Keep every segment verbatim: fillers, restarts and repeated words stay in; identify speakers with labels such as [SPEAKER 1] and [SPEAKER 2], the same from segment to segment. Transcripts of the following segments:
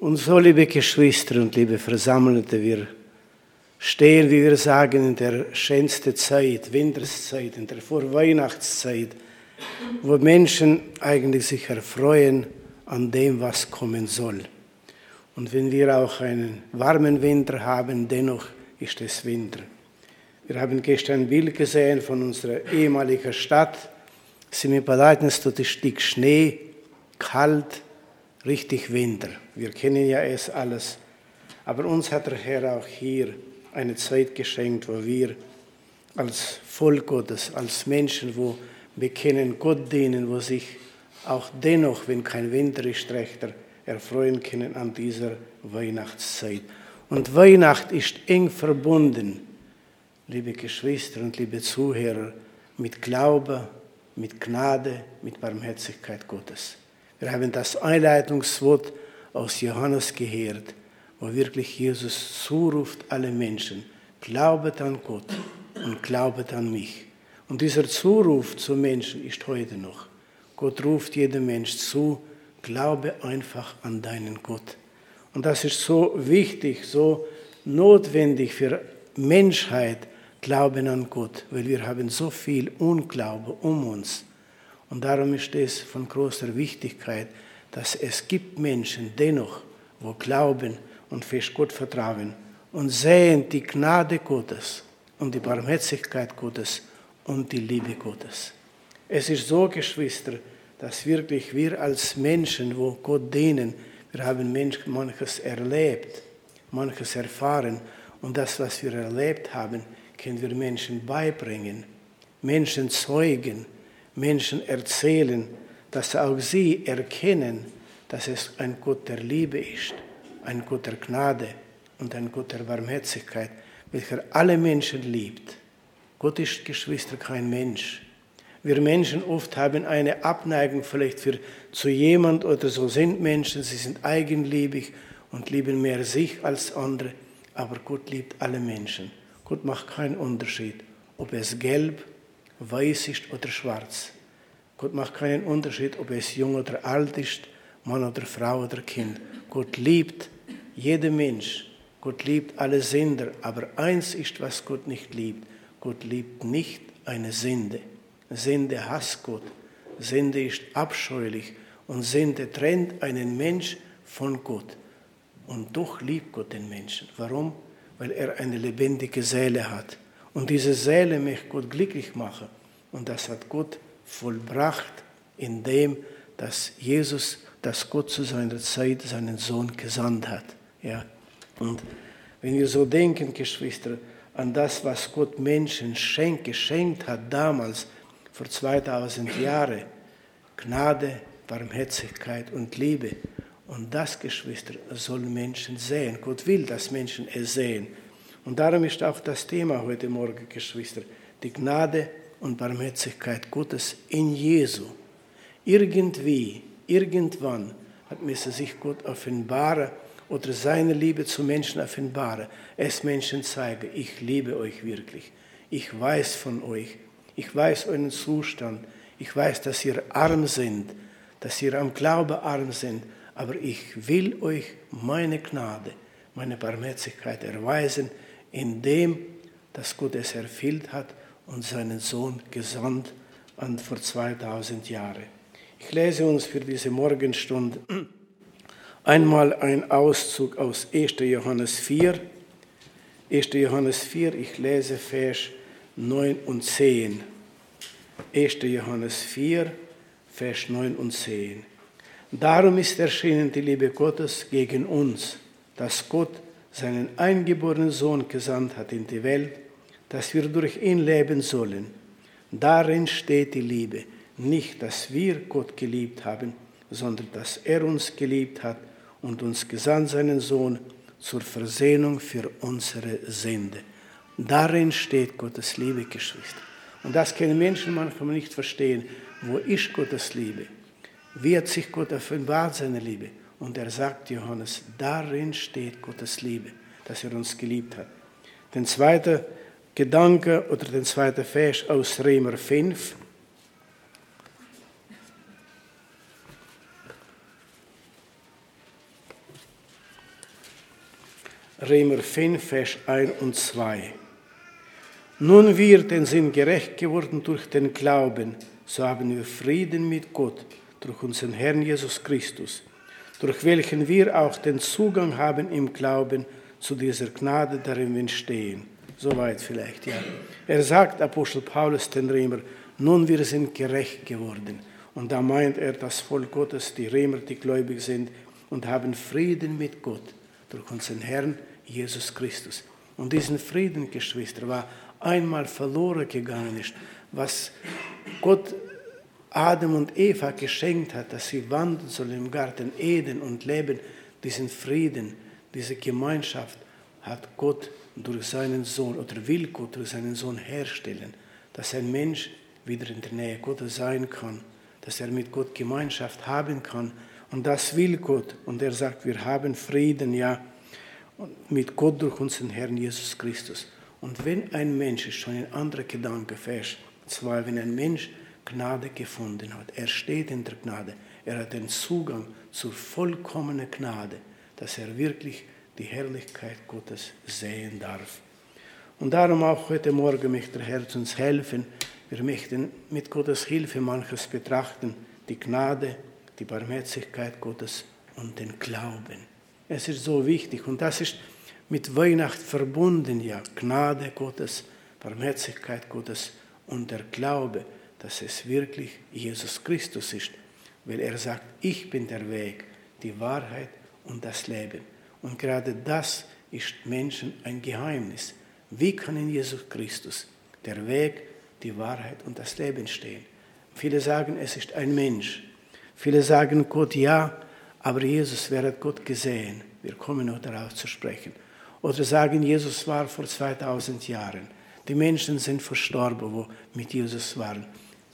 [SPEAKER 1] Und so, liebe Geschwister und liebe Versammelte, wir stehen, wie wir sagen, in der schönsten Zeit, Winterszeit, in der Vorweihnachtszeit, wo Menschen eigentlich sich erfreuen an dem, was kommen soll. Und wenn wir auch einen warmen Winter haben, dennoch ist es Winter. Wir haben gestern ein Bild gesehen von unserer ehemaligen Stadt. Sind wir dort ist dick Schnee, kalt, richtig Winter. Wir kennen ja es alles. Aber uns hat der Herr auch hier eine Zeit geschenkt, wo wir als Volk Gottes, als Menschen, wo wir kennen Gott dienen, wo sich auch dennoch, wenn kein Winter ist, rechter erfreuen können an dieser Weihnachtszeit. Und Weihnacht ist eng verbunden, liebe Geschwister und liebe Zuhörer, mit Glaube, mit Gnade, mit Barmherzigkeit Gottes. Wir haben das Einleitungswort aus Johannes gehört, wo wirklich Jesus zuruft alle Menschen, glaubet an Gott und glaubet an mich. Und dieser Zuruf zu Menschen ist heute noch. Gott ruft jedem Mensch zu, glaube einfach an deinen Gott. Und das ist so wichtig, so notwendig für Menschheit, Glauben an Gott, weil wir haben so viel Unglaube um uns. Und darum ist es von großer Wichtigkeit, dass es gibt Menschen dennoch, wo glauben und fest Gott vertrauen und sehen die Gnade Gottes und die Barmherzigkeit Gottes und die Liebe Gottes. Es ist so, Geschwister, dass wirklich wir als Menschen, wo Gott dienen, wir haben manches erlebt, manches erfahren und das, was wir erlebt haben, können wir Menschen beibringen, Menschen zeugen, Menschen erzählen, dass auch sie erkennen, dass es ein Gott der Liebe ist, ein Gott der Gnade und ein Gott der Barmherzigkeit, welcher alle Menschen liebt. Gott ist, Geschwister, kein Mensch. Wir Menschen oft haben eine Abneigung vielleicht für zu jemand oder so sind Menschen, sie sind eigenliebig und lieben mehr sich als andere, aber Gott liebt alle Menschen. Gott macht keinen Unterschied, ob es gelb, weiß ist oder schwarz. Gott macht keinen Unterschied, ob es jung oder alt ist, Mann oder Frau oder Kind. Gott liebt jeden Mensch. Gott liebt alle Sünder. Aber eins ist, was Gott nicht liebt. Gott liebt nicht eine Sünde. Sünde hasst Gott. Sünde ist abscheulich. Und Sünde trennt einen Mensch von Gott. Und doch liebt Gott den Menschen. Warum? Weil er eine lebendige Seele hat. Und diese Seele möchte Gott glücklich machen. Und das hat Gott vollbracht, indem dass Jesus, dass Gott zu seiner Zeit seinen Sohn gesandt hat. Ja. Und wenn wir so denken, Geschwister, an das, was Gott Menschen schenkt, geschenkt hat damals, vor zweitausend Jahren, Gnade, Barmherzigkeit und Liebe. Und das, Geschwister, sollen Menschen sehen. Gott will, dass Menschen es sehen. Und darum ist auch das Thema heute Morgen, Geschwister, die Gnade und Barmherzigkeit Gottes in Jesu. Irgendwie, irgendwann hat müsse sich Gott offenbaren oder seine Liebe zu Menschen offenbaren. Es Menschen zeigen, ich liebe euch wirklich. Ich weiß von euch. Ich weiß euren Zustand. Ich weiß, dass ihr arm seid, dass ihr am Glauben arm seid. Aber ich will euch meine Gnade, meine Barmherzigkeit erweisen, indem dass Gott es erfüllt hat und seinen Sohn gesandt an vor zweitausend Jahren. Ich lese uns für diese Morgenstunde einmal einen Auszug aus erster Johannes vier. erster Johannes vier, ich lese Vers neun und zehn. erster Johannes vier, Vers neun und zehn. Darum ist erschienen die Liebe Gottes gegen uns, dass Gott seinen eingeborenen Sohn gesandt hat in die Welt, dass wir durch ihn leben sollen. Darin steht die Liebe, nicht, dass wir Gott geliebt haben, sondern dass er uns geliebt hat und uns gesandt seinen Sohn zur Versöhnung für unsere Sünde. Darin steht Gottes Liebe, Geschwister. Und das können Menschen manchmal nicht verstehen. Wo ist Gottes Liebe? Wie hat sich Gott offenbart, seine Liebe? Und er sagt, Johannes, darin steht Gottes Liebe, dass er uns geliebt hat. Den zweiten Gedanke oder den zweiten Vers aus Römer fünf. Römer fünf, Vers eins und zwei. Nun wir denn sind gerecht geworden durch den Glauben, so haben wir Frieden mit Gott durch unseren Herrn Jesus Christus, durch welchen wir auch den Zugang haben im Glauben zu dieser Gnade, darin wir stehen. Soweit vielleicht, ja. Er sagt, Apostel Paulus den Römer, nun wir sind gerecht geworden. Und da meint er das Volk Gottes, die Römer, die gläubig sind und haben Frieden mit Gott durch unseren Herrn Jesus Christus. Und diesen Frieden, Geschwister, war einmal verloren gegangen ist, was Gott Adam und Eva geschenkt hat, dass sie wandeln sollen im Garten Eden und leben, diesen Frieden, diese Gemeinschaft hat Gott durch seinen Sohn oder will Gott durch seinen Sohn herstellen, dass ein Mensch wieder in der Nähe Gottes sein kann, dass er mit Gott Gemeinschaft haben kann. Und das will Gott. Und er sagt, wir haben Frieden, ja, mit Gott durch unseren Herrn Jesus Christus. Und wenn ein Mensch, ist schon ein anderer Gedanke, Vers zwei, wenn ein Mensch Gnade gefunden hat, er steht in der Gnade, er hat den Zugang zur vollkommenen Gnade, dass er wirklich die Herrlichkeit Gottes sehen darf. Und darum auch heute Morgen möchte der Herr uns helfen. Wir möchten mit Gottes Hilfe manches betrachten, die Gnade, die Barmherzigkeit Gottes und den Glauben. Es ist so wichtig und das ist mit Weihnacht verbunden, ja, Gnade Gottes, Barmherzigkeit Gottes und der Glaube, dass es wirklich Jesus Christus ist, weil er sagt, ich bin der Weg, die Wahrheit und das Leben. Und gerade das ist Menschen ein Geheimnis. Wie kann in Jesus Christus der Weg, die Wahrheit und das Leben stehen? Viele sagen, es ist ein Mensch. Viele sagen, Gott ja, aber Jesus, wer hat Gott gesehen? Wir kommen noch darauf zu sprechen. Oder sagen, Jesus war vor zweitausend Jahren. Die Menschen sind verstorben, wo mit Jesus waren.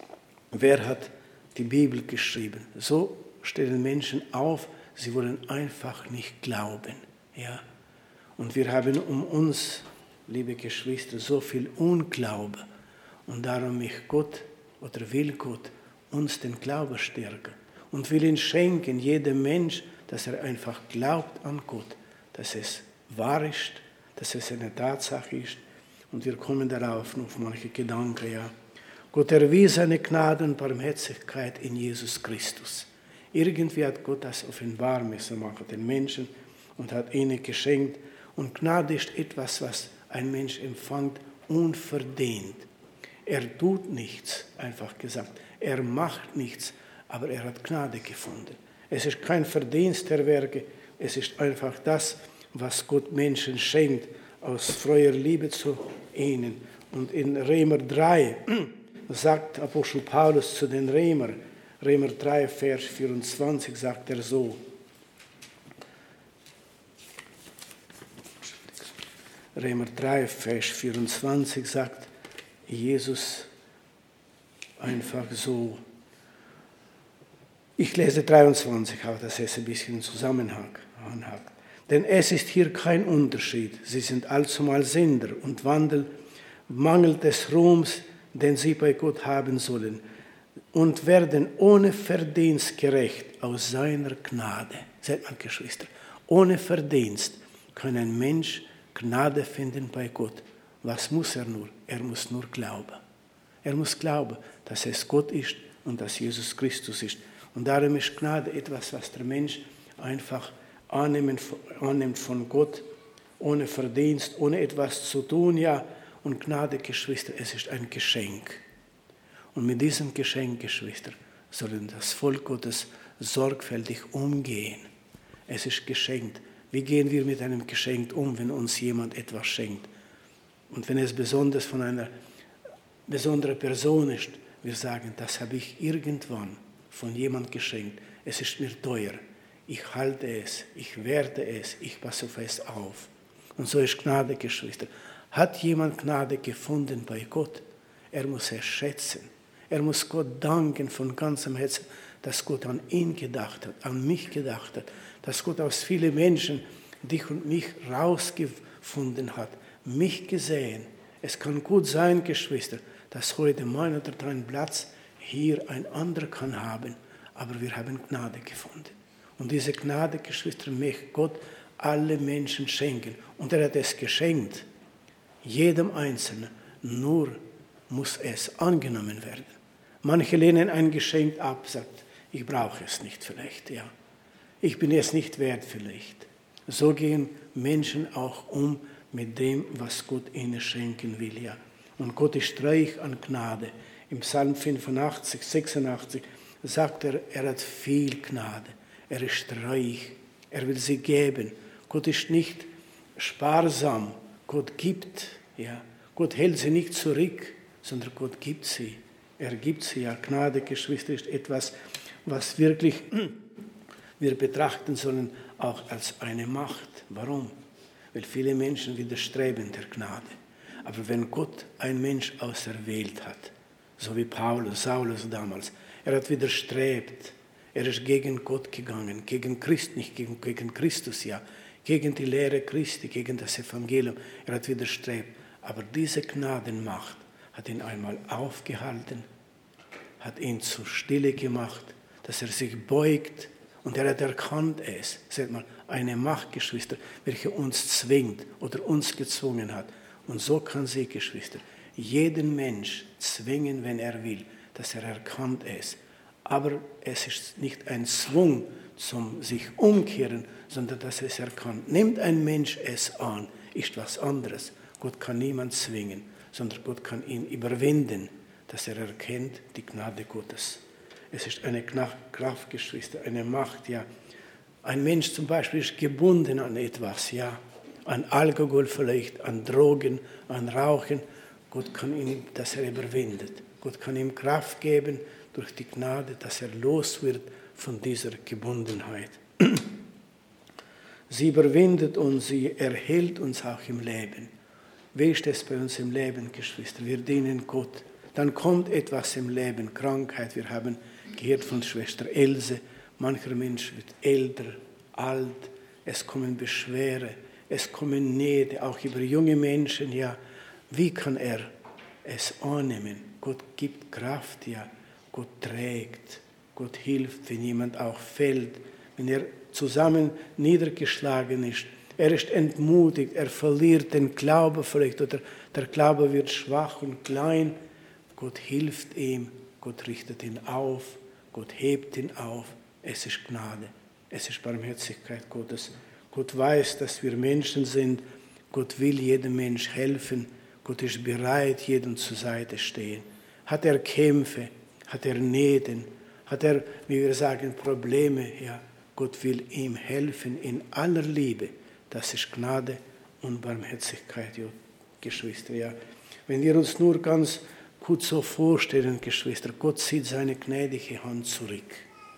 [SPEAKER 1] Wer hat die Bibel geschrieben? So stellen Menschen auf, sie wollen einfach nicht glauben. Ja? Und wir haben um uns, liebe Geschwister, so viel Unglaube. Und darum möchte Gott oder will Gott uns den Glauben stärken. Und will ihn schenken, jedem Mensch, dass er einfach glaubt an Gott, dass es wahr ist, dass es eine Tatsache ist. Und wir kommen darauf, auf manche Gedanken, ja. Gott erwies seine Gnade und Barmherzigkeit in Jesus Christus. Irgendwie hat Gott das offenbar müssen machen, den Menschen, und hat ihnen geschenkt. Und Gnade ist etwas, was ein Mensch empfängt, unverdient. Er tut nichts, einfach gesagt. Er macht nichts, aber er hat Gnade gefunden. Es ist kein Verdienst der Werke, es ist einfach das, was Gott Menschen schenkt, aus freuer Liebe zu ihnen. Und in Römer drei sagt Apostel Paulus zu den Römer, Römer drei, Vers vierundzwanzig, sagt er so. Römer drei, Vers vierundzwanzig sagt Jesus einfach so. Ich lese dreiundzwanzig, aber das ist ein bisschen im Zusammenhang. Denn es ist hier kein Unterschied. Sie sind allzumal Sünder und wandeln mangelt des Ruhms, den sie bei Gott haben sollen, und werden ohne Verdienst gerecht aus seiner Gnade. Seht mal, Geschwister, ohne Verdienst kann ein Mensch Gnade finden bei Gott. Was muss er nur? Er muss nur glauben. Er muss glauben, dass es Gott ist und dass Jesus Christus ist. Und darum ist Gnade etwas, was der Mensch einfach annimmt, annimmt von Gott, ohne Verdienst, ohne etwas zu tun, ja. Und Gnade, Geschwister, es ist ein Geschenk. Und mit diesem Geschenk, Geschwister, sollen das Volk Gottes sorgfältig umgehen. Es ist geschenkt. Wie gehen wir mit einem Geschenk um, wenn uns jemand etwas schenkt? Und wenn es besonders von einer besonderen Person ist, wir sagen, das habe ich irgendwann von jemand geschenkt. Es ist mir teuer. Ich halte es, ich werte es, ich passe auf es auf. Und so ist Gnade, Geschwister. Hat jemand Gnade gefunden bei Gott? Er muss es schätzen. Er muss Gott danken von ganzem Herzen, dass Gott an ihn gedacht hat, an mich gedacht hat, dass Gott aus vielen Menschen dich und mich rausgefunden hat, mich gesehen. Es kann gut sein, Geschwister, dass heute mein oder dein Platz hier ein anderer kann haben, aber wir haben Gnade gefunden. Und diese Gnade, Geschwister, möchte Gott alle Menschen schenken. Und er hat es geschenkt, jedem Einzelnen. Nur muss es angenommen werden. Manche lehnen ein Geschenk ab, sagt, ich brauche es nicht vielleicht, ja. Ich bin es nicht wert vielleicht. So gehen Menschen auch um mit dem, was Gott ihnen schenken will, ja. Und Gott ist reich an Gnade. Im Psalm fünfundachtzig, sechsundachtzig sagt er, er hat viel Gnade. Er ist reich. Er will sie geben. Gott ist nicht sparsam. Gott gibt, ja. Gott hält sie nicht zurück, sondern Gott gibt sie. Er gibt sie, ja. Gnade, Geschwister, ist etwas, was wirklich wir betrachten sollen, auch als eine Macht. Warum? Weil viele Menschen widerstreben der Gnade. Aber wenn Gott einen Mensch auserwählt hat, so wie Paulus, Saulus damals, er hat widerstrebt, er ist gegen Gott gegangen, gegen Christ, nicht gegen, gegen Christus, ja, gegen die Lehre Christi, gegen das Evangelium, er hat widerstrebt. Aber diese Gnadenmacht hat ihn einmal aufgehalten, hat ihn zur Stille gemacht, dass er sich beugt und er hat erkannt es. Seht mal, eine Macht, Geschwister, welche uns zwingt oder uns gezwungen hat. Und so kann sie, Geschwister, jeden Mensch zwingen, wenn er will, dass er erkannt es. Aber es ist nicht ein Zwang zum sich umkehren, sondern dass es erkannt. Nimmt ein Mensch es an, ist was anderes. Gott kann niemand zwingen, sondern Gott kann ihn überwinden, dass er erkennt die Gnade Gottes. Es ist eine Kraft, Geschwister, eine Macht, ja. Ein Mensch zum Beispiel ist gebunden an etwas, ja. An Alkohol vielleicht, an Drogen, an Rauchen. Gott kann ihn, dass er überwindet. Gott kann ihm Kraft geben durch die Gnade, dass er los wird von dieser Gebundenheit. Sie überwindet uns, sie erhält uns auch im Leben. Wie ist es bei uns im Leben, Geschwister? Wir dienen Gott. Dann kommt etwas im Leben, Krankheit. Wir haben gehört von Schwester Else, mancher Mensch wird älter, alt, es kommen Beschwere, es kommen Nöte, auch über junge Menschen, ja. Wie kann er es annehmen? Gott gibt Kraft, ja. Gott trägt, Gott hilft, wenn jemand auch fällt, wenn er zusammen niedergeschlagen ist. Er ist entmutigt, er verliert den Glauben vielleicht oder der Glaube wird schwach und klein. Gott hilft ihm, Gott richtet ihn auf, Gott hebt ihn auf. Es ist Gnade, es ist Barmherzigkeit Gottes. Gott weiß, dass wir Menschen sind. Gott will jedem Mensch helfen. Gott ist bereit, jedem zur Seite stehen. Hat er Kämpfe, hat er Nöte, hat er, wie wir sagen, Probleme, ja. Gott will ihm helfen in aller Liebe. Das ist Gnade und Barmherzigkeit, ja, Geschwister. Ja. Wenn wir uns nur ganz kurz so vorstellen, Geschwister, Gott zieht seine gnädige Hand zurück.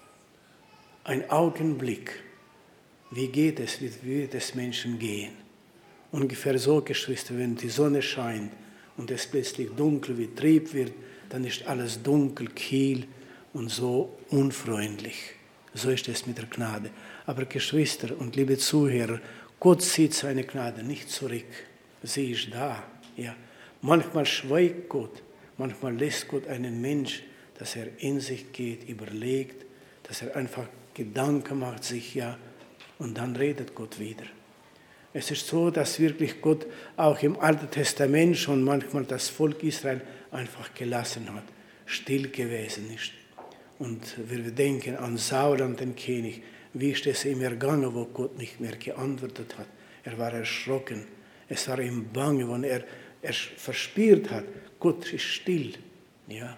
[SPEAKER 1] Ein Augenblick. Wie geht es, wie wird es Menschen gehen? Ungefähr so, Geschwister, wenn die Sonne scheint und es plötzlich dunkel wie Trieb wird, dann ist alles dunkel, kiel und so unfreundlich. So ist es mit der Gnade. Aber Geschwister und liebe Zuhörer, Gott zieht seine Gnade nicht zurück. Sie ist da. Ja. Manchmal schweigt Gott, manchmal lässt Gott einen Mensch, dass er in sich geht, überlegt, dass er einfach Gedanken macht sich, ja, und dann redet Gott wieder. Es ist so, dass wirklich Gott auch im Alten Testament schon manchmal das Volk Israel einfach gelassen hat, still gewesen ist. Und wir denken an Saul, an den König. Wie ist es ihm ergangen, wo Gott nicht mehr geantwortet hat? Er war erschrocken. Es war ihm bange, wenn er, er verspürt hat, Gott ist still. Ja.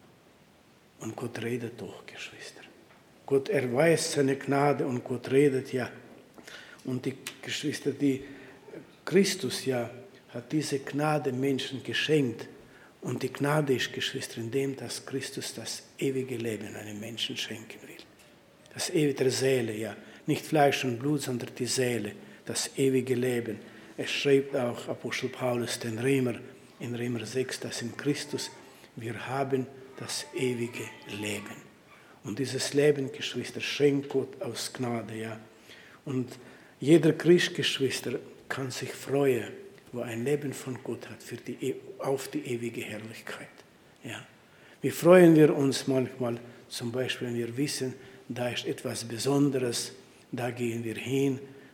[SPEAKER 1] Und Gott redet doch, Geschwister. Gott erweist seine Gnade und Gott redet, ja. Und die Geschwister, die Christus ja hat diese Gnade Menschen geschenkt. Und die Gnade ist, Geschwister, in dem, dass Christus das ewige Leben einem Menschen schenken will. Das ewige der Seele, ja. Nicht Fleisch und Blut, sondern die Seele, das ewige Leben. Es schreibt auch Apostel Paulus den Römer in Römer sechs, dass in Christus wir haben das ewige Leben. Und dieses Leben, Geschwister, schenkt Gott aus Gnade, ja. Und jeder Christ, Geschwister, kann sich freuen, wo ein Leben von Gott hat, für die, auf die ewige Herrlichkeit. Ja. Wie freuen wir uns manchmal, zum Beispiel, wenn wir wissen, da ist etwas Besonderes, da gehen wir hin,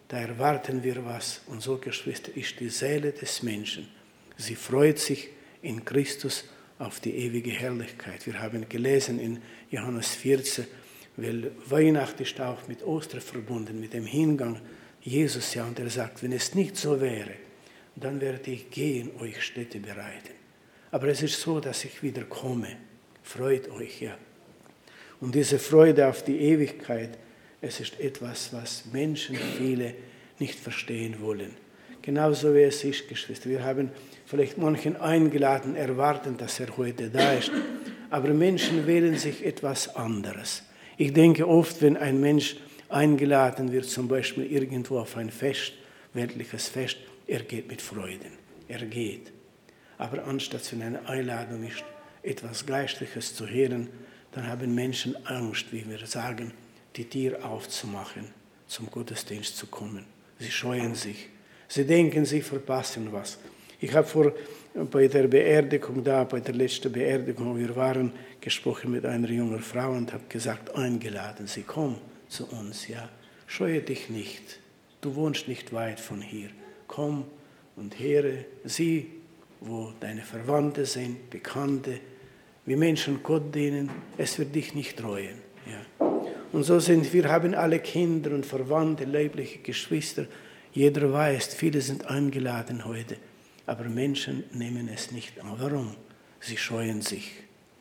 [SPEAKER 1] da erwarten wir was. Und so, Geschwister, ist die Seele des Menschen. Sie freut sich in Christus auf die ewige Herrlichkeit. Wir haben gelesen in Johannes vierzehn, weil Weihnachten ist auch mit Ostern verbunden, mit dem Hingang Jesus, ja, und er sagt, wenn es nicht so wäre, dann werde ich gehen, euch Städte bereiten. Aber es ist so, dass ich wieder komme. Freut euch, ja. Und diese Freude auf die Ewigkeit, es ist etwas, was Menschen, viele, nicht verstehen wollen. Genauso wie es ist, Geschwister. Wir haben vielleicht manchen eingeladen, erwarten, dass er heute da ist. Aber Menschen wählen sich etwas anderes. Ich denke oft, wenn ein Mensch eingeladen wird, zum Beispiel irgendwo auf ein Fest, weltliches Fest, er geht mit Freuden. Er geht. Aber anstatt wenn eine Einladung ist, etwas Geistliches zu hören, dann haben Menschen Angst, wie wir sagen, die Tür aufzumachen, zum Gottesdienst zu kommen. Sie scheuen sich. Sie denken, sie verpassen was. Ich habe vor, bei der Beerdigung da, bei der letzten Beerdigung, wir waren, gesprochen mit einer jungen Frau und habe gesagt, eingeladen, sie komm zu uns, ja. Scheue dich nicht. Du wohnst nicht weit von hier. Komm und höre, sieh, wo deine Verwandte sind, Bekannte, wie Menschen Gott dienen, es wird dich nicht reuen. Ja. Und so sind wir, haben alle Kinder und Verwandte, leibliche Geschwister. Jeder weiß, viele sind eingeladen heute, aber Menschen nehmen es nicht an. Warum? Sie scheuen sich.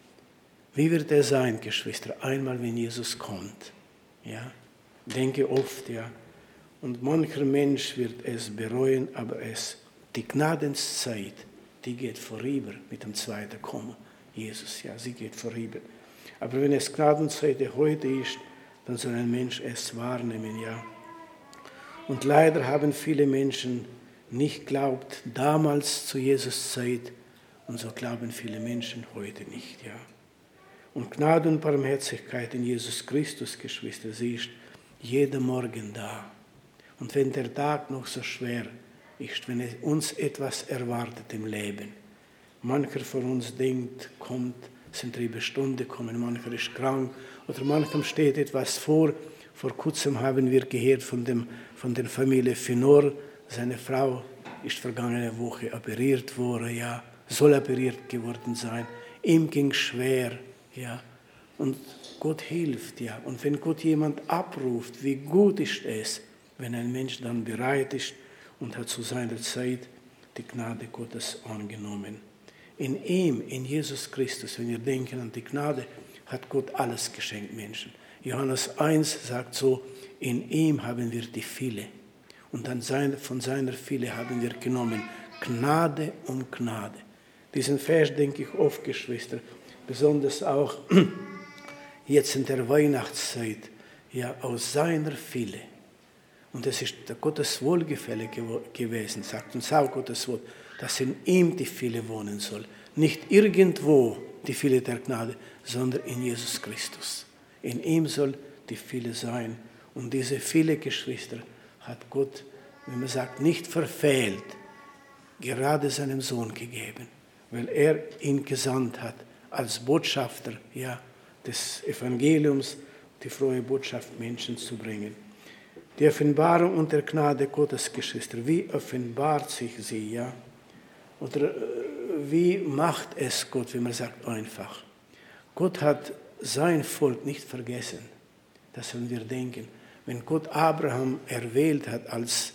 [SPEAKER 1] Wie wird er sein, Geschwister, einmal, wenn Jesus kommt? Ja, denke oft, ja. Und mancher Mensch wird es bereuen, aber es, die Gnadenszeit, die geht vorüber mit dem zweiten Kommen. Jesus, ja, sie geht vorüber. Aber wenn es Gnadenzeit heute ist, dann soll ein Mensch es wahrnehmen, ja. Und leider haben viele Menschen nicht geglaubt, damals zu Jesus Zeit, und so glauben viele Menschen heute nicht, ja. Und Gnade und Barmherzigkeit in Jesus Christus, Geschwister, sie ist jeden Morgen da. Und wenn der Tag noch so schwer ist, wenn uns etwas erwartet im Leben, mancher von uns denkt, kommt, sind drei Stunden kommen, mancher ist krank oder manchem steht etwas vor. Vor kurzem haben wir gehört von, dem, von der Familie Finor, seine Frau ist vergangene Woche operiert worden, ja, soll operiert geworden sein. Ihm ging schwer, ja, und Gott hilft, ja. Und wenn Gott jemand abruft, wie gut ist es, wenn ein Mensch dann bereit ist und hat zu seiner Zeit die Gnade Gottes angenommen. In ihm, in Jesus Christus, wenn wir denken an die Gnade, hat Gott alles geschenkt Menschen. Johannes eins sagt so, in ihm haben wir die Fülle. Und dann von seiner Fülle haben wir genommen Gnade um Gnade. Diesen Vers denke ich oft, Geschwister, besonders auch jetzt in der Weihnachtszeit, ja, aus seiner Fülle. Und es ist der Gottes Wohlgefälle gewesen, sagt uns auch Gottes Wort, dass in ihm die Fülle wohnen soll. Nicht irgendwo die Fülle der Gnade, sondern in Jesus Christus. In ihm soll die Fülle sein. Und diese Fülle, Geschwister, hat Gott, wie man sagt, nicht verfehlt, gerade seinem Sohn gegeben, weil er ihn gesandt hat als Botschafter, ja, des Evangeliums, die frohe Botschaft Menschen zu bringen. Die Offenbarung und der Gnade Gottes, Geschwister, wie offenbart sich sie, ja? Oder wie macht es Gott, wenn man sagt, einfach? Gott hat sein Volk nicht vergessen. Das sollen wir denken. Wenn Gott Abraham erwählt hat als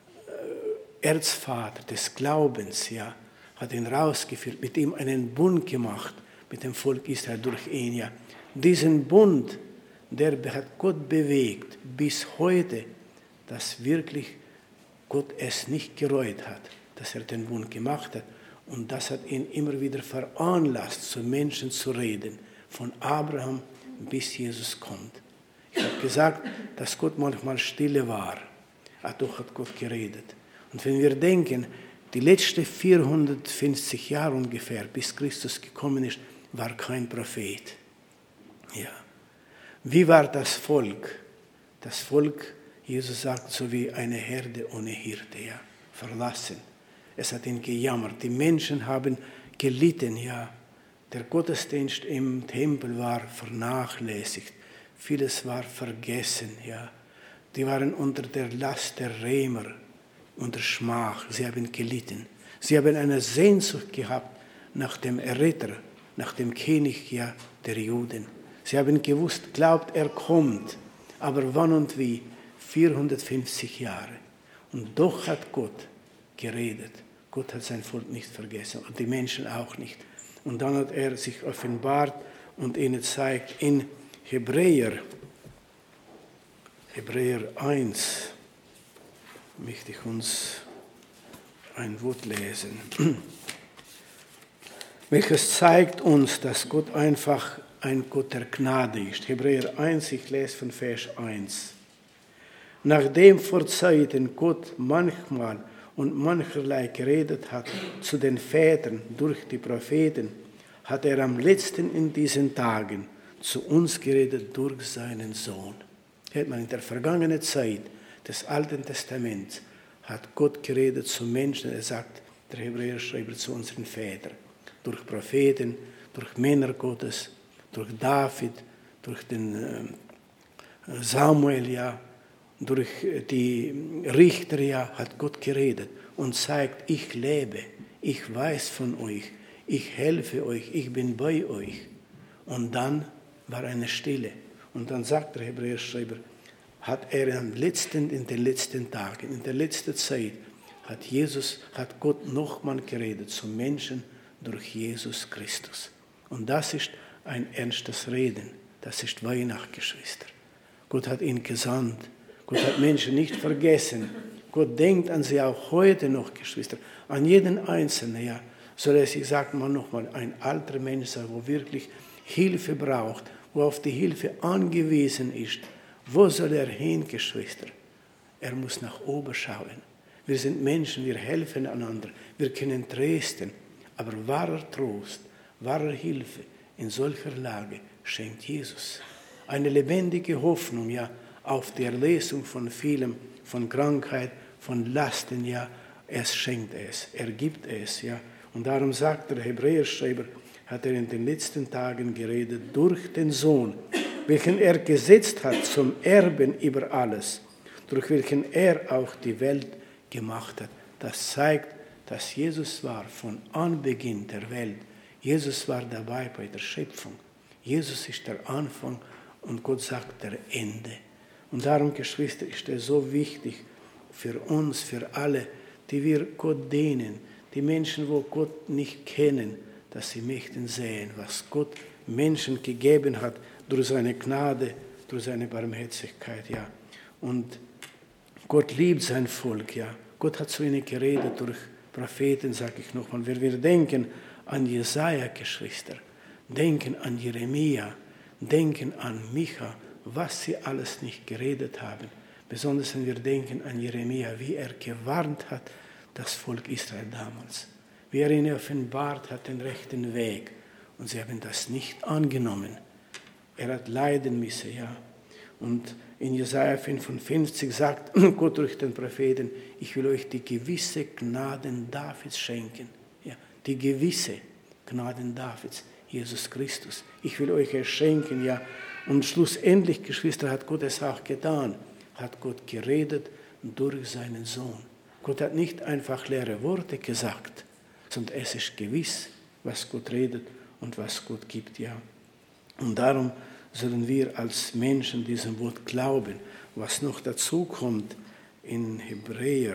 [SPEAKER 1] Erzvater des Glaubens, ja, hat ihn rausgeführt, mit ihm einen Bund gemacht, mit dem Volk Israel durch ihn, ja. Diesen Bund, der hat Gott bewegt bis heute, dass wirklich Gott es nicht gereut hat, dass er den Bund gemacht hat. Und das hat ihn immer wieder veranlasst, zu Menschen zu reden, von Abraham bis Jesus kommt. Ich habe gesagt, dass Gott manchmal stille war, aber doch hat Gott geredet. Und wenn wir denken, die letzten vierhundertfünfzig Jahre ungefähr, bis Christus gekommen ist, war kein Prophet. Ja. Wie war das Volk? Das Volk, Jesus sagt, so wie eine Herde ohne Hirte, ja, verlassen. Es hat ihn gejammert. Die Menschen haben gelitten, ja. Der Gottesdienst im Tempel war vernachlässigt. Vieles war vergessen, ja. Die waren unter der Last der Römer, unter Schmach. Sie haben gelitten. Sie haben eine Sehnsucht gehabt nach dem Erretter, nach dem König ja, der Juden. Sie haben gewusst, glaubt, er kommt. Aber wann und wie? vierhundertfünfzig Jahre. Und doch hat Gott geredet. Gott hat sein Volk nicht vergessen und die Menschen auch nicht. Und dann hat er sich offenbart und ihnen zeigt in Hebräer, Hebräer eins, möchte ich uns ein Wort lesen, welches zeigt uns, dass Gott einfach ein Gott der Gnade ist. Hebräer eins, ich lese von Vers eins. Nachdem vor Zeiten Gott manchmal und mancherlei geredet hat zu den Vätern durch die Propheten, hat er am letzten in diesen Tagen zu uns geredet durch seinen Sohn. Hat man in der vergangenen Zeit des Alten Testaments hat Gott geredet zu Menschen, er sagt, der Hebräerschreiber zu unseren Vätern, durch Propheten, durch Männer Gottes, durch David, durch den Samuel, ja, durch die Richter, ja, hat Gott geredet und zeigt, ich lebe, ich weiß von euch, ich helfe euch, ich bin bei euch. Und dann war eine Stille. Und dann sagt der Hebräerschreiber, hat er am letzten, in den letzten Tagen, in der letzten Zeit, hat Jesus, hat Gott nochmal geredet zu Menschen durch Jesus Christus. Und das ist ein ernstes Reden. Das ist Weihnacht, Geschwister. Gott hat ihn gesandt. Gott hat Menschen nicht vergessen. Gott denkt an sie auch heute noch, Geschwister. An jeden Einzelnen, ja. Soll er sich, sagt man nochmal, ein alter Mensch sein, wo wirklich Hilfe braucht, wo auf die Hilfe angewiesen ist. Wo soll er hin, Geschwister? Er muss nach oben schauen. Wir sind Menschen, wir helfen einander, wir können trösten. Aber wahrer Trost, wahre Hilfe in solcher Lage schenkt Jesus. Eine lebendige Hoffnung, ja, auf die Erlösung von vielem, von Krankheit, von Lasten, ja, es schenkt es, er gibt es, ja. Und darum sagt der Hebräerschreiber, hat er in den letzten Tagen geredet, durch den Sohn, welchen er gesetzt hat zum Erben über alles, durch welchen er auch die Welt gemacht hat. Das zeigt, dass Jesus war von Anbeginn der Welt. Jesus war dabei bei der Schöpfung. Jesus ist der Anfang und Gott sagt der Ende. Und darum, Geschwister, ist es so wichtig für uns, für alle, die wir Gott dienen, die Menschen, wo Gott nicht kennen, dass sie möchten sehen, was Gott Menschen gegeben hat durch seine Gnade, durch seine Barmherzigkeit, ja. Und Gott liebt sein Volk, ja. Gott hat zu ihnen geredet durch Propheten, sage ich nochmal. Wenn wir denken an Jesaja, Geschwister, denken an Jeremia, denken an Micha, was sie alles nicht geredet haben. Besonders wenn wir denken an Jeremia, wie er gewarnt hat, das Volk Israel damals. Wie er ihnen offenbart hat den rechten Weg. Und sie haben das nicht angenommen. Er hat leiden müssen, ja. Und in Jesaja fünfundfünfzig sagt Gott durch den Propheten, ich will euch die gewisse Gnaden Davids schenken. Ja, die gewisse Gnaden Davids, Jesus Christus. Ich will euch es schenken, ja. Und schlussendlich, Geschwister, hat Gott es auch getan. Hat Gott geredet durch seinen Sohn. Gott hat nicht einfach leere Worte gesagt, sondern es ist gewiss, was Gott redet und was Gott gibt, ja. Und darum sollen wir als Menschen diesem Wort glauben. Was noch dazu kommt in Hebräer,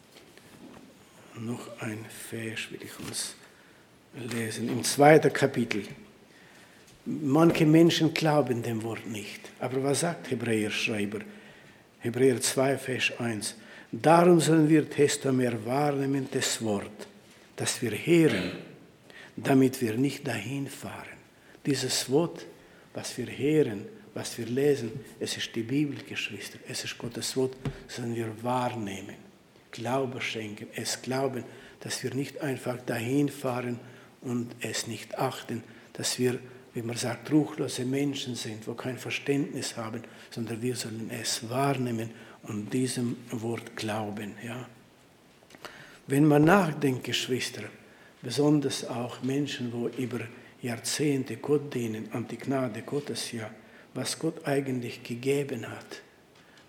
[SPEAKER 1] noch ein Vers will ich uns lesen, im zweiten Kapitel. Manche Menschen glauben dem Wort nicht. Aber was sagt Hebräer-Schreiber? Hebräer zwei, Vers eins. Darum sollen wir desto mehr wahrnehmen das Wort, das wir hören, damit wir nicht dahin fahren. Dieses Wort, was wir hören, was wir lesen, es ist die Bibel, Geschwister, es ist Gottes Wort, sollen wir wahrnehmen, Glaube schenken, es glauben, dass wir nicht einfach dahin fahren und es nicht achten, dass wir, wie man sagt, ruchlose Menschen sind, wo kein Verständnis haben, sondern wir sollen es wahrnehmen und diesem Wort glauben. Ja. Wenn man nachdenkt, Geschwister, besonders auch Menschen, wo über Jahrzehnte Gott dienen, an die Gnade Gottes, ja, was Gott eigentlich gegeben hat.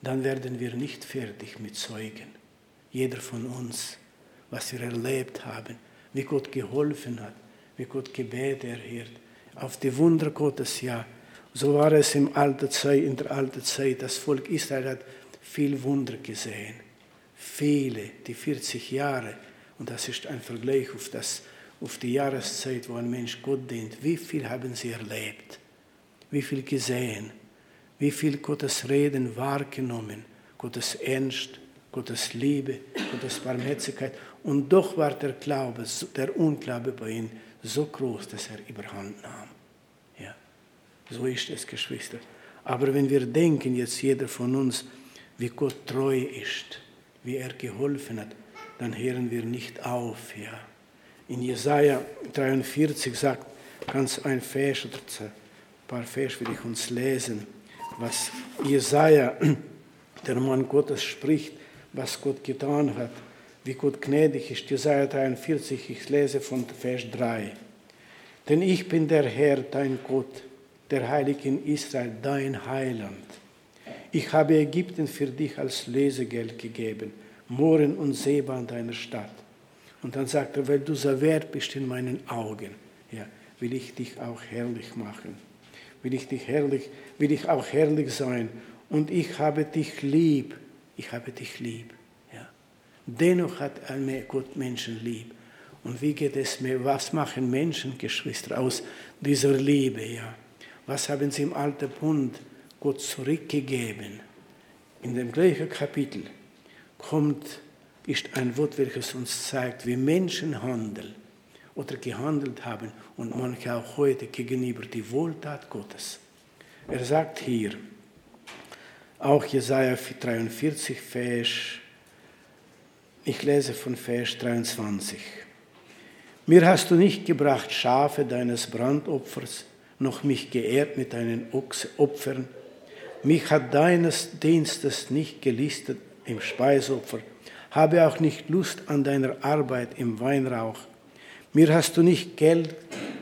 [SPEAKER 1] dann werden wir nicht fertig mit Zeugen. Jeder von uns, was wir erlebt haben, wie Gott geholfen hat, wie Gott Gebete erhört, auf die Wunder Gottes, ja. So war es im alten Zeit, in der alten Zeit. Das Volk Israel hat viel Wunder gesehen. Viele, die vierzig Jahre. Und das ist ein Vergleich auf, das, auf die Jahreszeit, wo ein Mensch Gott dient. Wie viel haben sie erlebt? Wie viel gesehen? Wie viel Gottes Reden wahrgenommen? Gottes Ernst, Gottes Liebe, Gottes Barmherzigkeit. Und doch war der Glaube, der Unglaube bei ihnen so groß, dass er überhand nahm. Ja, so ist es, Geschwister. Aber wenn wir denken, jetzt jeder von uns, wie Gott treu ist, wie er geholfen hat, dann hören wir nicht auf. Ja. In Jesaja dreiundvierzig sagt ganz ein Vers oder ein paar Vers will ich uns lesen, was Jesaja, der Mann Gottes, spricht, was Gott getan hat, wie Gott gnädig ist. Jesaja dreiundvierzig, ich lese von Vers drei. Denn ich bin der Herr, dein Gott, der Heilige in Israel, dein Heiland. Ich habe Ägypten für dich als Lösegeld gegeben, Mooren und Seebahn deiner Stadt. Und dann sagt er, weil du so wert bist in meinen Augen, ja, will ich dich auch herrlich machen. Will ich dich herrlich, will ich auch herrlich sein. Und ich habe dich lieb. Ich habe dich lieb. Ja. Dennoch hat Gott Menschen lieb. Und wie geht es mir? Was machen Menschen, Geschwister, aus dieser Liebe? Ja. Was haben sie im Alten Bund Gott zurückgegeben? In dem gleichen Kapitel kommt, ist ein Wort, welches uns zeigt, wie Menschen handeln oder gehandelt haben und manche auch heute gegenüber die Wohltat Gottes. Er sagt hier, auch Jesaja dreiundvierzig, Vers, ich lese von Vers dreiundzwanzig. Mir hast du nicht gebracht Schafe deines Brandopfers, noch mich geehrt mit deinen Opfern. Mich hat deines Dienstes nicht gelistet im Speisopfer, habe auch nicht Lust an deiner Arbeit im Weinrauch. Mir hast du nicht Geld,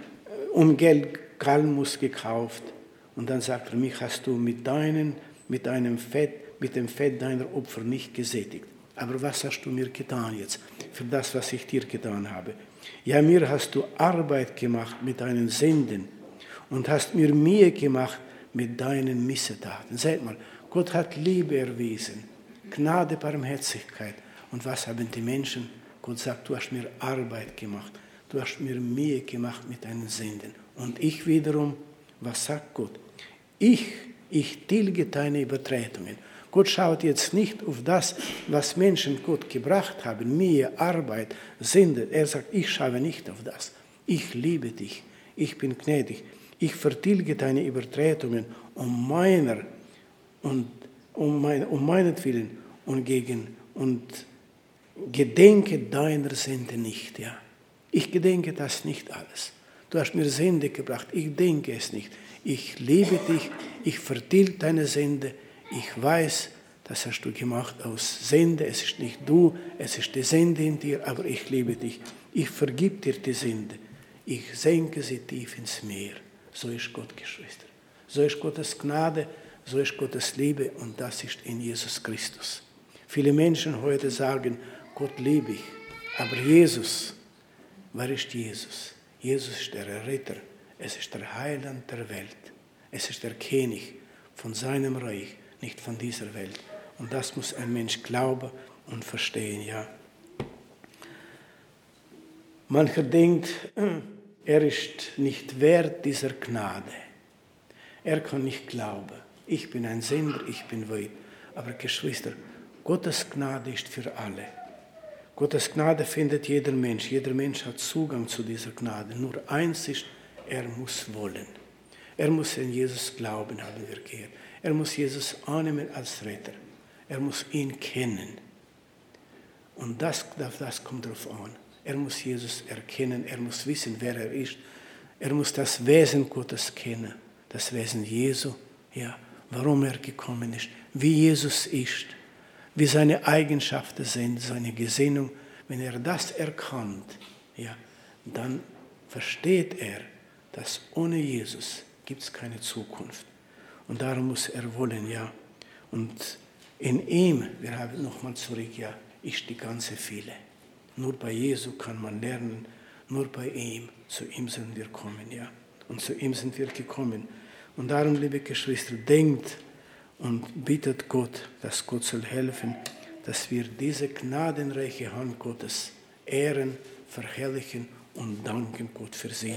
[SPEAKER 1] um Geld Kalmus gekauft. Und dann sagt er, mich hast du mit, deinen, mit deinem Fett, mit dem Fett deiner Opfer nicht gesättigt. Aber was hast du mir getan jetzt für das, was ich dir getan habe? Ja, mir hast du Arbeit gemacht mit deinen Sünden und hast mir Mühe gemacht mit deinen Missetaten. Seht mal, Gott hat Liebe erwiesen, Gnade, Barmherzigkeit. Und was haben die Menschen? Gott sagt, du hast mir Arbeit gemacht, du hast mir Mühe gemacht mit deinen Sünden. Und ich wiederum, was sagt Gott? Ich, ich tilge deine Übertretungen. Gott schaut jetzt nicht auf das, was Menschen Gott gebracht haben, Mühe, Arbeit, Sünde. Er sagt, ich schaue nicht auf das. Ich liebe dich, ich bin gnädig. Ich vertilge deine Übertretungen um meiner und um, mein, um meinetwillen und gegen und gedenke deiner Sünde nicht. Ja. Ich gedenke das nicht alles. Du hast mir Sünde gebracht, ich denke es nicht. Ich liebe dich, ich vertilge deine Sünde. Ich weiß, das hast du gemacht aus Sünde. Es ist nicht du, es ist die Sünde in dir, aber ich liebe dich. Ich vergib dir die Sünde. Ich senke sie tief ins Meer. So ist Gott, Geschwister. So ist Gottes Gnade, so ist Gottes Liebe und das ist in Jesus Christus. Viele Menschen heute sagen, Gott liebe ich, aber Jesus, wer ist Jesus? Jesus ist der Retter, es ist der Heiland der Welt, es ist der König von seinem Reich, nicht von dieser Welt. Und das muss ein Mensch glauben und verstehen, ja. Mancher denkt, er ist nicht wert dieser Gnade. Er kann nicht glauben. Ich bin ein Sünder, ich bin weit. Aber Geschwister, Gottes Gnade ist für alle. Gottes Gnade findet jeder Mensch. Jeder Mensch hat Zugang zu dieser Gnade. Nur eins ist, er muss wollen. Er muss in Jesus glauben, haben wir gehört. Er muss Jesus annehmen als Retter. Er muss ihn kennen. Und das, das kommt darauf an. Er muss Jesus erkennen, er muss wissen, wer er ist. Er muss das Wesen Gottes kennen, das Wesen Jesu, ja, warum er gekommen ist, wie Jesus ist, wie seine Eigenschaften sind, seine Gesinnung. Wenn er das erkannt, ja, dann versteht er, dass ohne Jesus gibt es keine Zukunft. Und darum muss er wollen, ja. Und In ihm, wir haben nochmal zurück, ja, ist die ganze Fülle. Nur bei Jesu kann man lernen, nur bei ihm, zu ihm sind wir kommen, ja. Und zu ihm sind wir gekommen. Und darum, liebe Geschwister, denkt und bittet Gott, dass Gott soll helfen, dass wir diese gnadenreiche Hand Gottes ehren, verherrlichen und danken Gott für sie.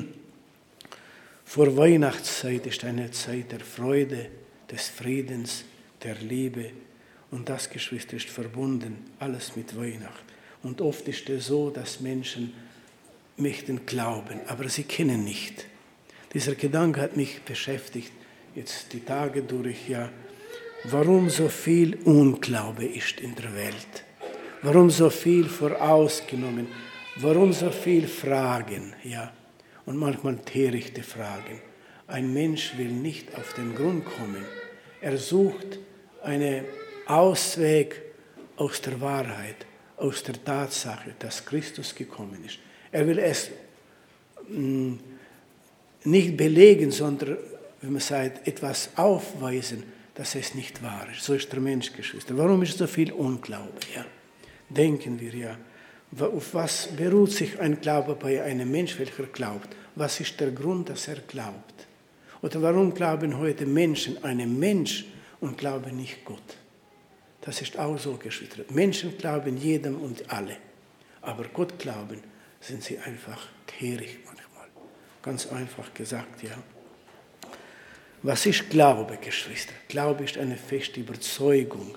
[SPEAKER 1] Vor Weihnachtszeit ist eine Zeit der Freude, des Friedens, der Liebe. Und das, Geschwister, ist verbunden, alles mit Weihnacht. Und oft ist es so, dass Menschen möchten glauben, aber sie kennen nicht. Dieser Gedanke hat mich beschäftigt, jetzt die Tage durch, ja, warum so viel Unglaube ist in der Welt. Warum so viel vorausgenommen, warum so viel Fragen, ja, und manchmal törichte Fragen. Ein Mensch will nicht auf den Grund kommen. Er sucht einen Ausweg aus der Wahrheit, aus der Tatsache, dass Christus gekommen ist. Er will es mh, nicht belegen, sondern, wie man sagt, etwas aufweisen, dass es nicht wahr ist. So ist der Mensch, Geschwister. Warum ist so viel Unglaube? Ja? Denken wir ja. Auf was beruht sich ein Glaube bei einem Mensch, welcher glaubt? Was ist der Grund, dass er glaubt? Oder warum glauben heute Menschen einem Mensch und glauben nicht Gott? Das ist auch so, Geschwister. Menschen glauben jedem und alle. Aber Gott glauben, sind sie einfach töricht manchmal. Ganz einfach gesagt, ja. Was ist Glaube, Geschwister? Glaube ist eine feste Überzeugung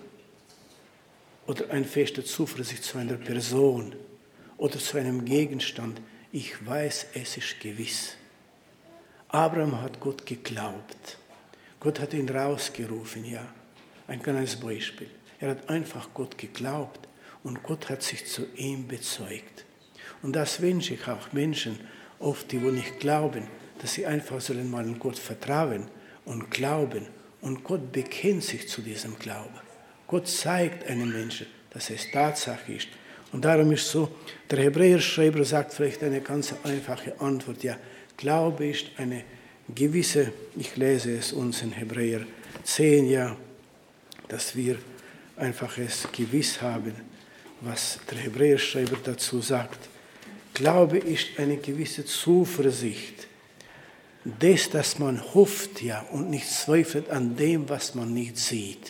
[SPEAKER 1] oder eine feste Zuversicht zu einer Person oder zu einem Gegenstand. Ich weiß, es ist gewiss. Abraham hat Gott geglaubt. Gott hat ihn rausgerufen, ja. Ein kleines Beispiel. Er hat einfach Gott geglaubt und Gott hat sich zu ihm bezeugt. Und das wünsche ich auch Menschen, oft die, wo nicht glauben, dass sie einfach sollen mal an Gott vertrauen und glauben. Und Gott bekennt sich zu diesem Glauben. Gott zeigt einem Menschen, dass es Tatsache ist. Und darum ist so, der Hebräerschreiber sagt vielleicht eine ganz einfache Antwort. Ja, Glaube ist eine gewisse, ich lese es uns in Hebräer zehn, ja, dass wir einfach es gewiss haben, was der Hebräerschreiber dazu sagt. Glaube ist eine gewisse Zuversicht, das, dass man hofft, ja, und nicht zweifelt an dem, was man nicht sieht.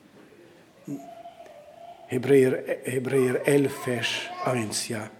[SPEAKER 1] Hebräer, Hebräer elf, Vers eins, ja.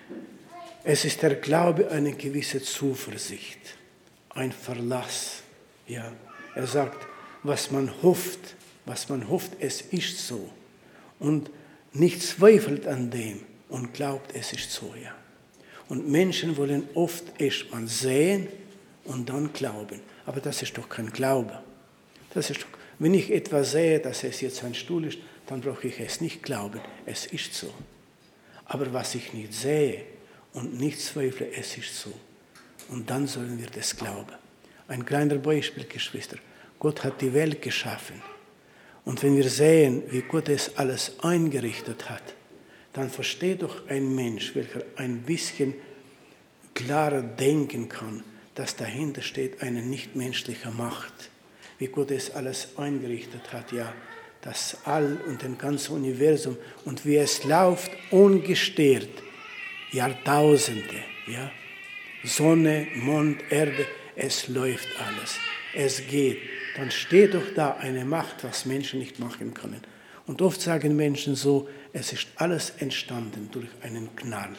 [SPEAKER 1] Es ist der Glaube eine gewisse Zuversicht, ein Verlass, ja. Er sagt, was man hofft, was man hofft, es ist so. Und nicht zweifelt an dem und glaubt, es ist so, ja. Und Menschen wollen oft erst mal sehen und dann glauben. Aber das ist doch kein Glaube. Das ist doch, wenn ich etwas sehe, dass es jetzt ein Stuhl ist, dann brauche ich es nicht glauben. Es ist so. Aber was ich nicht sehe und nicht zweifle, es ist so. Und dann sollen wir das glauben. Ein kleiner Beispiel, Geschwister. Gott hat die Welt geschaffen. Und wenn wir sehen, wie Gott es alles eingerichtet hat, dann versteht doch ein Mensch, welcher ein bisschen klarer denken kann, dass dahinter steht eine nichtmenschliche Macht. Wie Gott es alles eingerichtet hat, ja, das All und das ganze Universum und wie es läuft, ungestört, Jahrtausende, ja. Sonne, Mond, Erde, es läuft alles, es geht. Dann steht doch da eine Macht, was Menschen nicht machen können. Und oft sagen Menschen so, es ist alles entstanden durch einen Knall.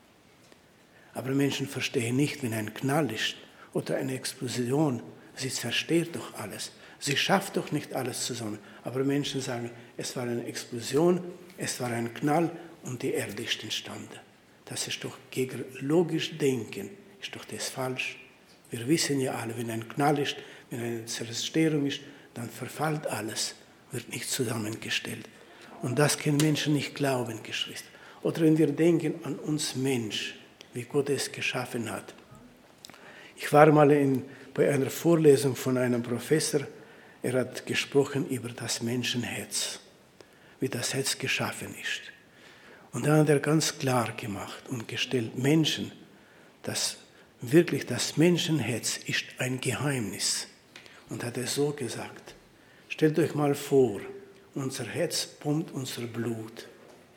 [SPEAKER 1] Aber Menschen verstehen nicht, wenn ein Knall ist oder eine Explosion, sie zerstört doch alles. Sie schafft doch nicht alles zusammen. Aber Menschen sagen, es war eine Explosion, es war ein Knall und die Erde ist entstanden. Das ist doch gegen logisch Denken, ist doch das falsch. Wir wissen ja alle, wenn ein Knall ist, wenn eine Zerstörung ist, dann verfällt alles, wird nicht zusammengestellt. Und das können Menschen nicht glauben, Geschwister. Oder wenn wir denken an uns Mensch, wie Gott es geschaffen hat. Ich war mal in, bei einer Vorlesung von einem Professor, er hat gesprochen über das Menschenherz, wie das Herz geschaffen ist. Und dann hat er ganz klar gemacht und gestellt, Menschen, das wirklich das Menschenherz ist ein Geheimnis. Und hat er so gesagt, stellt euch mal vor, unser Herz pumpt unser Blut.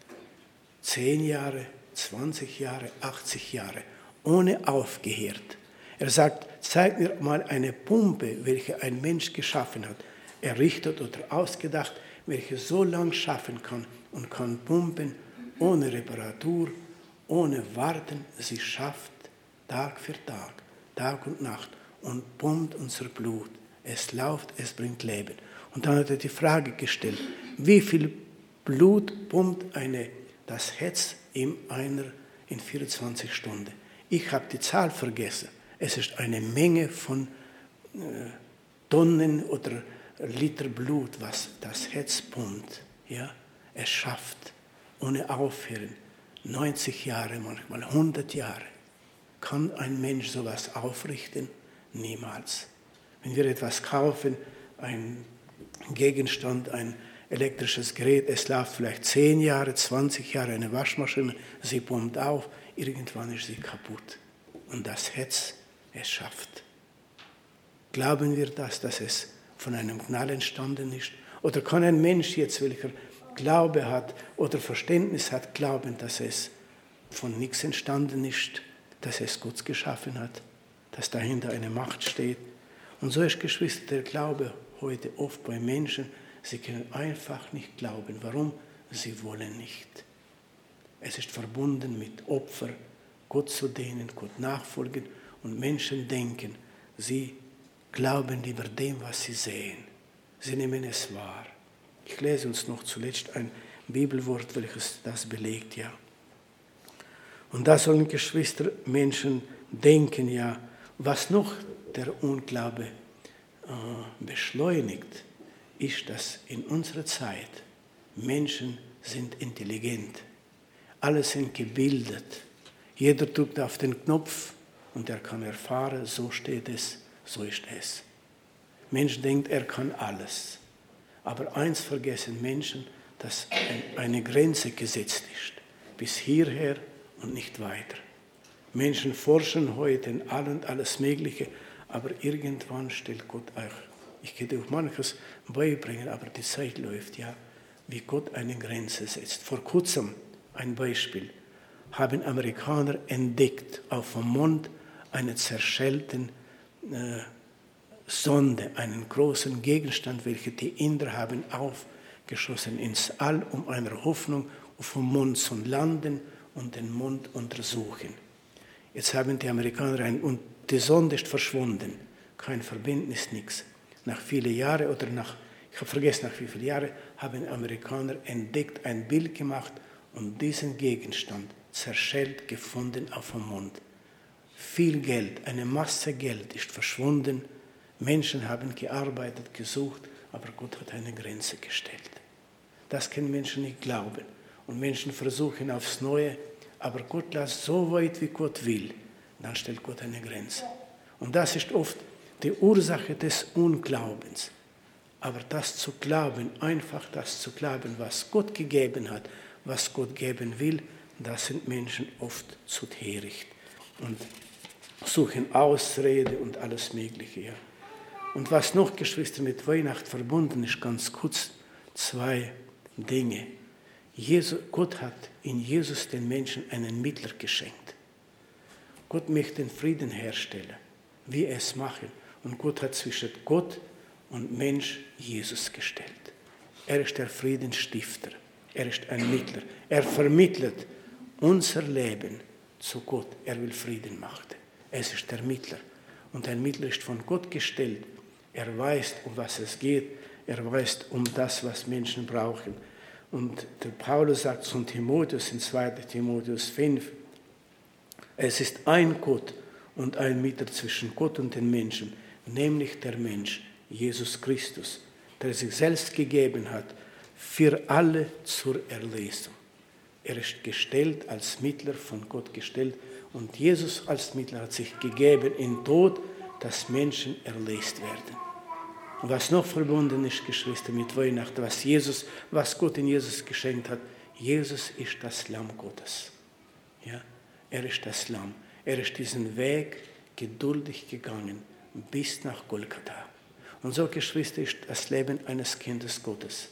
[SPEAKER 1] Zehn Jahre, zwanzig Jahre, achtzig Jahre, ohne aufgehört. Er sagt, zeig mir mal eine Pumpe, welche ein Mensch geschaffen hat, errichtet oder ausgedacht, welche so lang schaffen kann und kann pumpen, ohne Reparatur, ohne Warten. Sie schafft Tag für Tag, Tag und Nacht und pumpt unser Blut. Es läuft, es bringt Leben. Und dann hat er die Frage gestellt, wie viel Blut pumpt eine, das Herz in einer in vierundzwanzig Stunden? Ich habe die Zahl vergessen. Es ist eine Menge von äh, Tonnen oder Liter Blut, was das Herz pumpt. Ja? Es schafft, ohne Aufhören, neunzig Jahre, manchmal hundert Jahre. Kann ein Mensch sowas aufrichten? Niemals. Wenn wir etwas kaufen, ein Gegenstand, ein elektrisches Gerät, es läuft vielleicht zehn Jahre, zwanzig Jahre, eine Waschmaschine, sie pumpt auf, irgendwann ist sie kaputt. Und das Herz, es schafft. Glauben wir das, dass es von einem Knall entstanden ist? Oder kann ein Mensch jetzt, welcher Glaube hat oder Verständnis hat, glauben, dass es von nichts entstanden ist, dass es Gott geschaffen hat, dass dahinter eine Macht steht? Und so ist, Geschwister, der Glaube heute oft bei Menschen, sie können einfach nicht glauben. Warum? Sie wollen nicht. Es ist verbunden mit Opfer, Gott zu dienen, Gott nachfolgen, und Menschen denken, sie glauben lieber dem, was sie sehen. Sie nehmen es wahr. Ich lese uns noch zuletzt ein Bibelwort, welches das belegt, ja. Und da sollen, Geschwister, Menschen denken, ja, was noch der Unglaube äh, beschleunigt, ist, dass in unserer Zeit Menschen sind intelligent. Alle sind gebildet. Jeder drückt auf den Knopf und er kann erfahren, so steht es, so ist es. Mensch denkt, er kann alles. Aber eins vergessen Menschen, dass eine Grenze gesetzt ist. Bis hierher und nicht weiter. Menschen forschen heute in all und alles Mögliche, aber irgendwann stellt Gott euch, ich kann dir auch manches beibringen, aber die Zeit läuft, ja, wie Gott eine Grenze setzt. Vor kurzem ein Beispiel. Haben Amerikaner entdeckt auf dem Mond eine zerschellte äh, Sonde, einen großen Gegenstand, welchen die Inder haben aufgeschossen ins All, um einer Hoffnung auf dem Mond zu landen und den Mond untersuchen. Jetzt haben die Amerikaner ein, und die Sonde ist verschwunden, kein Verbindnis, nichts. Nach vielen Jahren oder nach, ich habe vergessen nach wie vielen Jahren, haben Amerikaner entdeckt, ein Bild gemacht und diesen Gegenstand zerschellt gefunden auf dem Mond. Viel Geld, eine Masse Geld ist verschwunden. Menschen haben gearbeitet, gesucht, aber Gott hat eine Grenze gestellt. Das können Menschen nicht glauben. Und Menschen versuchen aufs Neue, aber Gott lässt so weit, wie Gott will. Dann stellt Gott eine Grenze. Und das ist oft die Ursache des Unglaubens. Aber das zu glauben, einfach das zu glauben, was Gott gegeben hat, was Gott geben will, das sind Menschen oft zu töricht und suchen Ausrede und alles Mögliche. Ja. Und was noch, Geschwister, mit Weihnachten verbunden ist, ganz kurz zwei Dinge. Jesus, Gott hat in Jesus den Menschen einen Mittler geschenkt. Gott möchte den Frieden herstellen, wie er es machen. Und Gott hat zwischen Gott und Mensch Jesus gestellt. Er ist der Friedensstifter. Er ist ein Mittler. Er vermittelt unser Leben zu Gott. Er will Frieden machen. Es ist der Mittler. Und ein Mittler ist von Gott gestellt. Er weiß, um was es geht. Er weiß um das, was Menschen brauchen. Und der Paulus sagt zu Timotheus in zweiter Timotheus fünf, es ist ein Gott und ein Mittler zwischen Gott und den Menschen, nämlich der Mensch, Jesus Christus, der sich selbst gegeben hat, für alle zur Erlösung. Er ist gestellt, als Mittler von Gott gestellt, und Jesus als Mittler hat sich gegeben in Tod, dass Menschen erlöst werden. Und was noch verbunden ist, Geschwister, mit Weihnachten, was Jesus, was Gott in Jesus geschenkt hat, Jesus ist das Lamm Gottes. Ja? Er ist das Lamm. Er ist diesen Weg geduldig gegangen bis nach Golgatha. Und so, Geschwister, ist das Leben eines Kindes Gottes.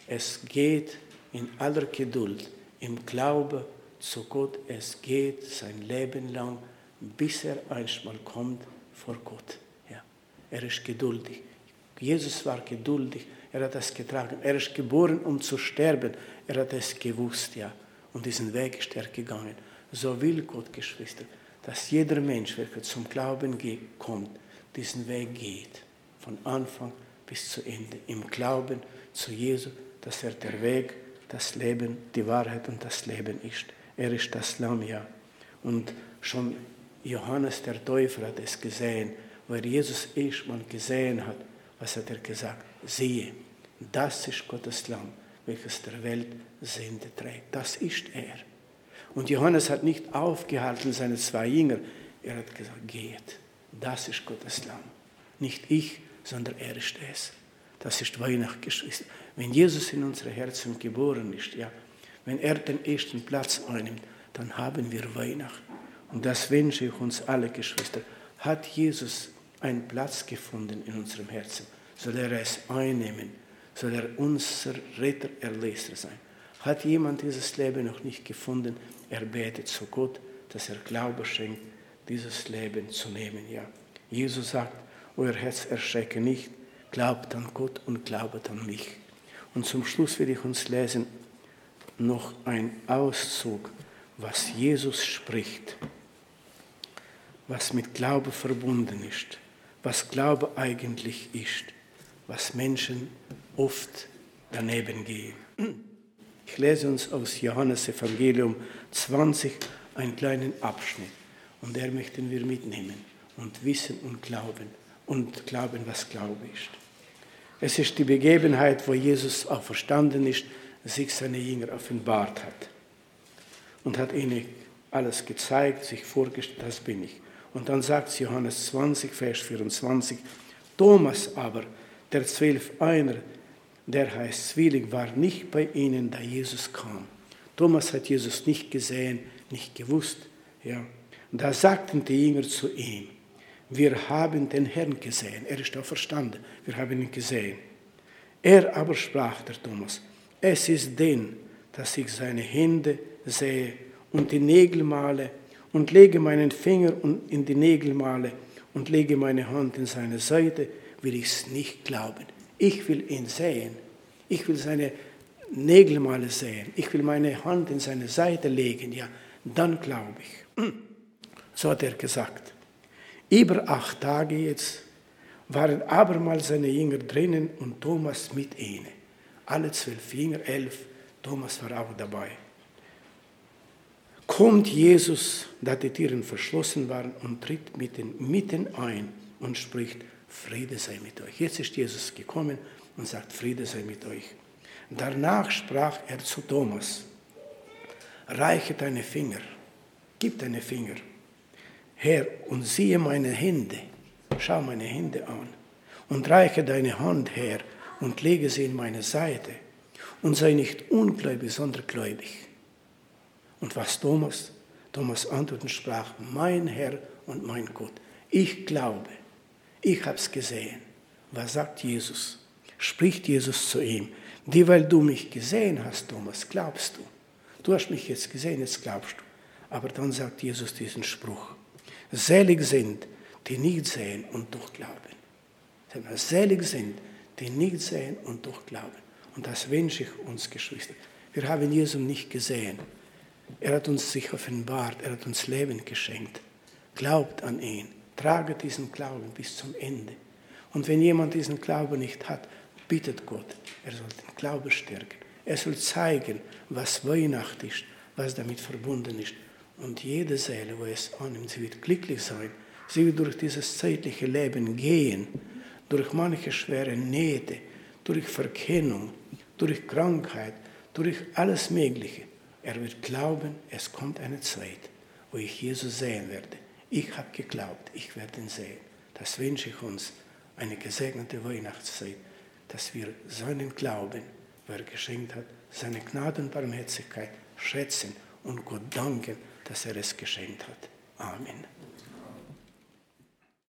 [SPEAKER 1] Es geht in aller Geduld, im Glaube zu Gott. Es geht sein Leben lang, bis er einmal kommt vor Gott. Ja. Er ist geduldig. Jesus war geduldig. Er hat das getragen. Er ist geboren, um zu sterben. Er hat es gewusst, ja. Und diesen Weg ist er gegangen. So will Gott, Geschwister, dass jeder Mensch, welcher zum Glauben kommt, diesen Weg geht. Von Anfang bis zu Ende. Im Glauben zu Jesus, dass er der Weg, das Leben, die Wahrheit und das Leben ist. Er ist das Lamm, ja. Und schon Johannes der Täufer hat es gesehen, weil Jesus erstmal gesehen hat, was hat er gesagt? Siehe, das ist Gottes Lamm, welches der Welt Sünde trägt. Das ist er. Und Johannes hat nicht aufgehalten, seine zwei Jünger. Er hat gesagt, geht, das ist Gottes Lamm. Nicht ich, sondern er ist es. Das ist Weihnachten, Geschwister. Wenn Jesus in unsere Herzen geboren ist, ja, wenn er den ersten Platz einnimmt, dann haben wir Weihnachten. Und das wünsche ich uns alle, Geschwister. Hat Jesus einen Platz gefunden in unserem Herzen? Soll er es einnehmen? Soll er unser Retter, Erlöser sein? Hat jemand dieses Leben noch nicht gefunden? Er betet zu Gott, dass er Glaube schenkt, dieses Leben zu nehmen. Ja. Jesus sagt, euer Herz erschrecke nicht, glaubt an Gott und glaubet an mich. Und zum Schluss will ich uns lesen noch einen Auszug, was Jesus spricht, was mit Glaube verbunden ist, was Glaube eigentlich ist, was Menschen oft daneben gehen. Ich lese uns aus Johannes Evangelium zwanzig einen kleinen Abschnitt und der möchten wir mitnehmen und wissen und glauben und glauben, was Glaube ist. Es ist die Begebenheit, wo Jesus auferstanden ist, sich seine Jünger offenbart hat und hat ihnen alles gezeigt, sich vorgestellt, das bin ich. Und dann sagt Johannes zwanzig, Vers vierundzwanzig, Thomas aber, der zwölf einer, der heißt Zwilling, war nicht bei ihnen, da Jesus kam. Thomas hat Jesus nicht gesehen, nicht gewusst. Ja. Da sagten die Jünger zu ihm, wir haben den Herrn gesehen. Er ist auferstanden. Wir haben ihn gesehen. Er aber sprach, der Thomas, es ist denn, dass ich seine Hände sehe und die Nägel male und lege meinen Finger in die Nägel male und lege meine Hand in seine Seite, will ich es nicht glauben. Ich will ihn sehen. Ich will seine Nägelmale sehen. Ich will meine Hand in seine Seite legen. Ja, dann glaube ich. So hat er gesagt. Über acht Tage jetzt waren abermals seine Jünger drinnen und Thomas mit ihnen. Alle zwölf Jünger, elf, Thomas war auch dabei. Kommt Jesus, da die Türen verschlossen waren, und tritt mitten, mitten ein und spricht, Friede sei mit euch. Jetzt ist Jesus gekommen und sagt, Friede sei mit euch. Danach sprach er zu Thomas, reiche deine Finger, gib deine Finger her und siehe meine Hände, schau meine Hände an und reiche deine Hand her und lege sie in meine Seite und sei nicht ungläubig, sondern gläubig. Und was Thomas? Thomas antwortete und sprach, mein Herr und mein Gott, ich glaube, ich habe es gesehen. Was sagt Jesus? Spricht Jesus zu ihm, dieweil du mich gesehen hast, Thomas, glaubst du. Du hast mich jetzt gesehen, jetzt glaubst du. Aber dann sagt Jesus diesen Spruch, selig sind, die nicht sehen und doch glauben. Selig sind, die nicht sehen und doch glauben. Und das wünsche ich uns, Geschwister. Wir haben Jesus nicht gesehen. Er hat uns sich offenbart, er hat uns Leben geschenkt. Glaubt an ihn, trage diesen Glauben bis zum Ende. Und wenn jemand diesen Glauben nicht hat, bittet Gott, er soll den Glauben stärken. Er soll zeigen, was Weihnacht ist, was damit verbunden ist. Und jede Seele, wo es annimmt, sie wird glücklich sein. Sie wird durch dieses zeitliche Leben gehen, durch manche schwere Nähte, durch Verkennung, durch Krankheit, durch alles Mögliche. Er wird glauben, es kommt eine Zeit, wo ich Jesus sehen werde. Ich habe geglaubt, ich werde ihn sehen. Das wünsche ich uns, eine gesegnete Weihnachtszeit, dass wir seinen Glauben, wer er geschenkt hat, seine Gnade und Barmherzigkeit schätzen und Gott danken, dass er es geschenkt hat. Amen.